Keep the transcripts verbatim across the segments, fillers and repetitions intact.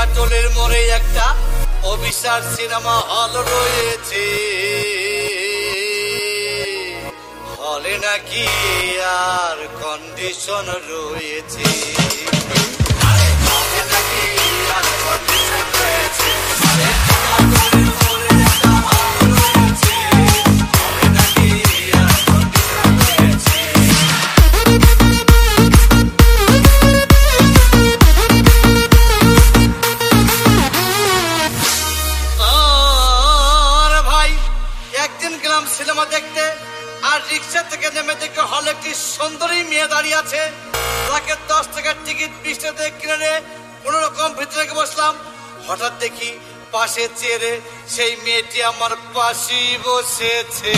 কাটলের মোড়ে একটা Abhisar cinema hall রয়েছে, হলে নাকি আর কন্ডিশন রয়েছে। সিনেমা দেখতে আর রিক্সা থেকে নেমে দেখে হলে একটি সুন্দরী মেয়ে দাঁড়িয়ে আছে। তাকে দশ টাকার টিকিট বিশ টাকা কিনে কোন রকম ভিতরে বসলাম। হঠাৎ দেখি পাশে চেয়ারে সেই মেয়েটি আমার পাশেই বসেছে।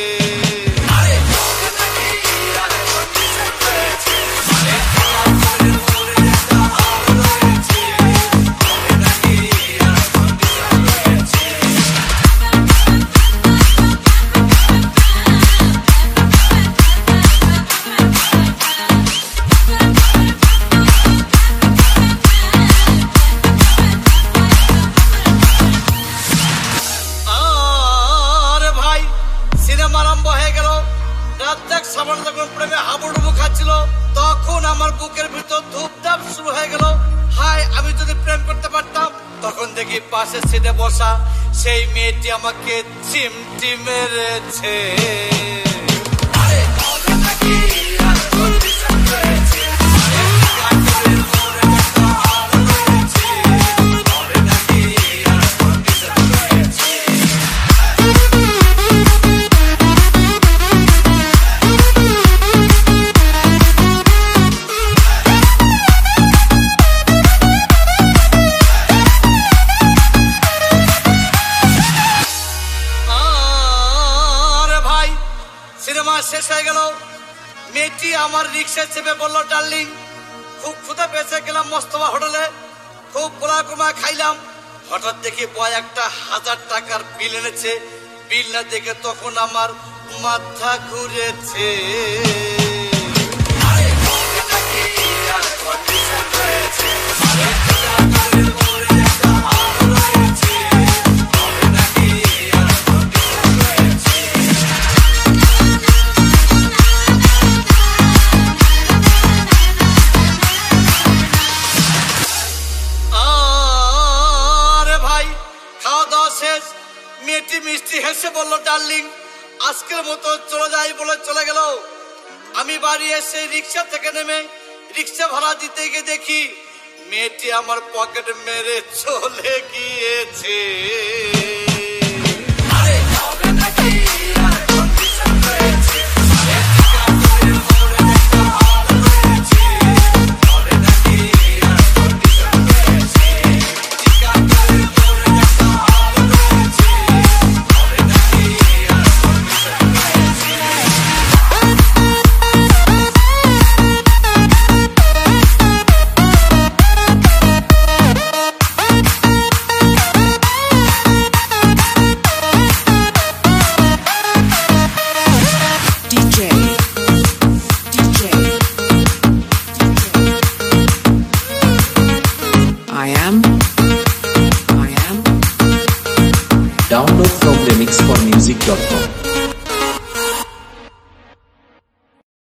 তখন আমার বুকের ভিতর ধূপধাপ শুরু হয়ে গেল। হাই, আমি যদি প্রেম করতে পারতাম। তখন দেখি পাশের সিটে বসা সেই মেয়েটি আমাকে চিমটি মেরেছে। সিনেমা শেষ হয়ে গেল। মেয়েটি আমার রিক্সায় চেপে বললো, ডার্লিং খুব ক্ষুধা পেয়েছে, গেলাম মোস্তফা হোটেলে, খুব পোলা কুমা খাইলাম। হঠাৎ দেখি বয় একটা হাজার টাকার বিল এনেছে। বিল না দেখে তখন আমার মাথা ঘুরেছে। মেয়েটি মিষ্টি হেসে বলল, ডার্লিং আজকের মতো চলে যাই বলে চলে গেল। আমি বাড়ি এসে রিক্সা থেকে নেমে রিক্সা ভাড়া দিতে গিয়ে দেখি মেয়েটি আমার পকেট মেরে চলে গিয়েছে। Download from remix for music dot com.